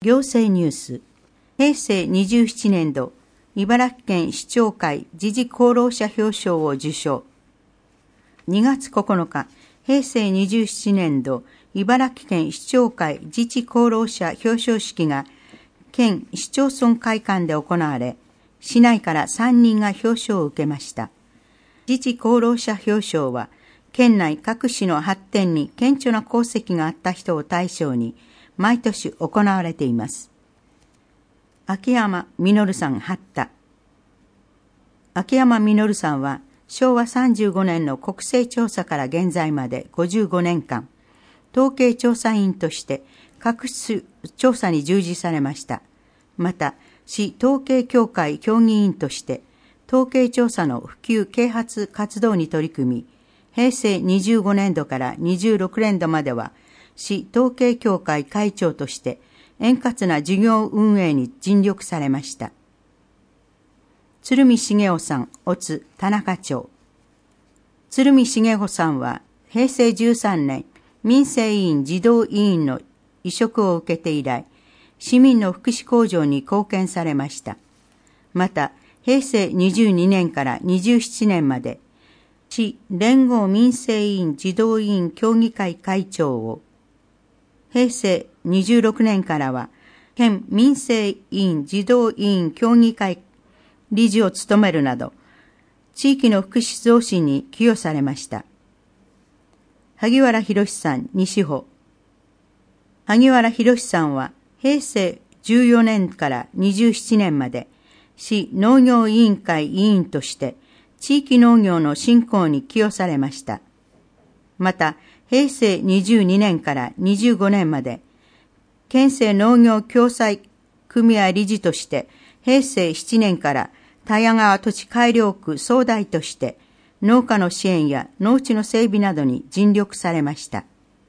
行政ニュース。平成27年度、茨城県市長会時事功労者表彰を受賞。2月9日、平成27年度、茨城県市長会自治功労者表彰式が、県市町村会館で行われ、市内から3人が表彰を受けました。自治功労者表彰は、県内各市の発展に顕著な功績があった人を対象に、毎年行われています。秋山実さん八田。秋山実さんは昭和35年の国勢調査から現在まで55年間、統計調査員として各種調査に従事されました。また、市統計協会協議員として、統計調査の普及啓発活動に取り組み、平成25年度から26年度までは、市統計協会会長として、円滑な事業運営に尽力されました。鶴見茂雄さん、乙田中町。鶴見茂雄さんは、平成13年、民生委員児童委員の委嘱を受けて以来、市民の福祉向上に貢献されました。また、平成22年から27年まで、市連合民生委員児童委員協議会会長を、平成26年からは、県民生委員児童委員協議会理事を務めるなど、地域の福祉増進に寄与されました。萩原博さん、西穂。萩原博さんは、平成14年から27年まで、市農業委員会委員として、地域農業の振興に寄与されました。また、平成22年から25年まで、県政農業共済組合理事として、平成7年から田谷川土地改良区総代として、農家の支援や農地の整備などに尽力されました。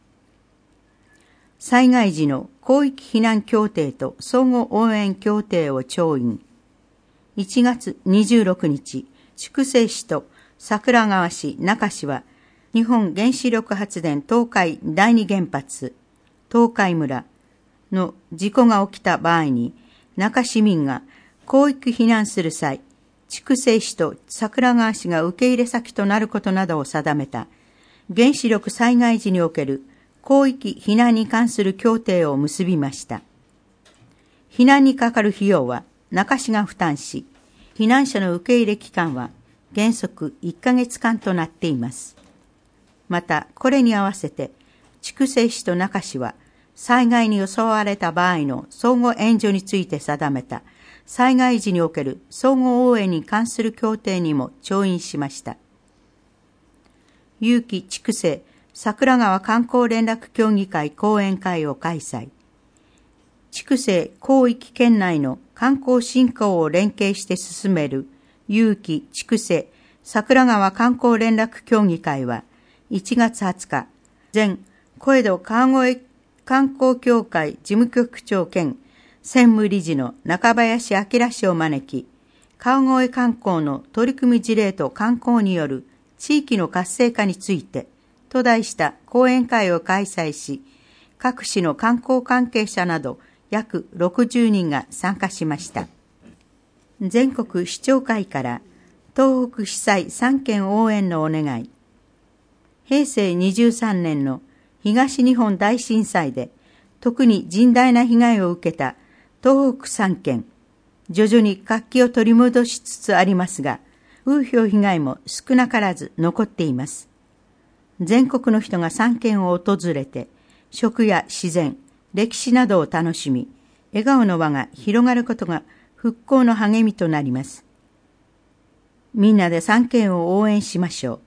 災害時の広域避難協定と相互応援協定を調印。1月26日、筑西市と桜川市中市は、日本原子力発電東海第二原発、東海村の事故が起きた場合に、中市民が広域避難する際、筑西市と桜川市が受け入れ先となることなどを定めた、原子力災害時における広域避難に関する協定を結びました。避難にかかる費用は中市が負担し、避難者の受け入れ期間は原則1ヶ月間となっています。また、これに合わせて、筑西市と中市は、災害に襲われた場合の相互援助について定めた、災害時における相互応援に関する協定にも調印しました。有機筑西桜川観光連絡協議会講演会を開催。筑西広域圏内の観光振興を連携して進める有機筑西桜川観光連絡協議会は、1月20日、前小江戸川越観光協会事務局長兼専務理事の中林明氏を招き、川越観光の取り組み事例と観光による地域の活性化についてと題した講演会を開催し、各市の観光関係者など約60人が参加しました。全国市長会から東北被災3県応援のお願い。平成23年の東日本大震災で特に甚大な被害を受けた東北3県、徐々に活気を取り戻しつつありますが、風評被害も少なからず残っています。全国の人が3県を訪れて、食や自然、歴史などを楽しみ、笑顔の輪が広がることが復興の励みとなります。みんなで3県を応援しましょう。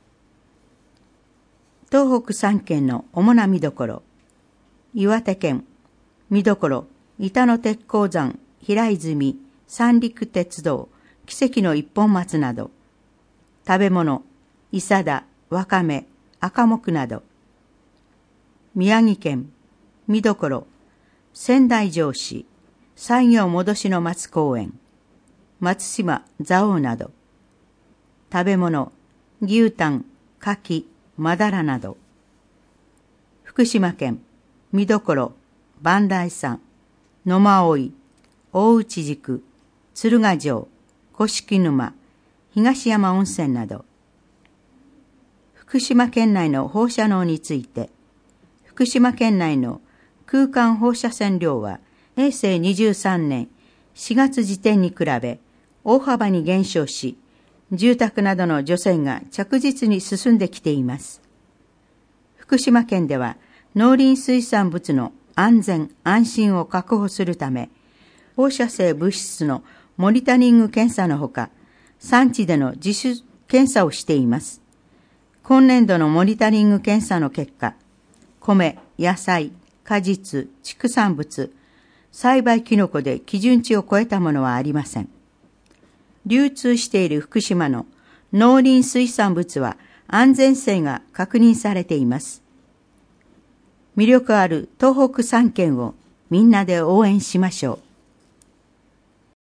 東北3県の主な見どころ。岩手県、見どころ、板野鉄鉱山、平泉、三陸鉄道、奇跡の一本松など。食べ物、伊佐田、わかめ、赤木など。宮城県、見どころ、仙台城址、西行戻しの松公園、松島蔵王など。食べ物、牛タン、牡蠣、まだらなど。福島県、見どころ、磐梯山、 野馬追、大内宿、鶴ヶ城、甑沼、東山温泉など。福島県内の放射能について、福島県内の空間放射線量は平成23年4月時点に比べ大幅に減少し、住宅などの除染が着実に進んできています。福島県では農林水産物の安全・安心を確保するため、放射性物質のモニタリング検査のほか、産地での自主検査をしています。今年度のモニタリング検査の結果、米、野菜、果実、畜産物、栽培キノコで基準値を超えたものはありません。流通している福島の農林水産物は安全性が確認されています。魅力ある東北3県をみんなで応援しましょう。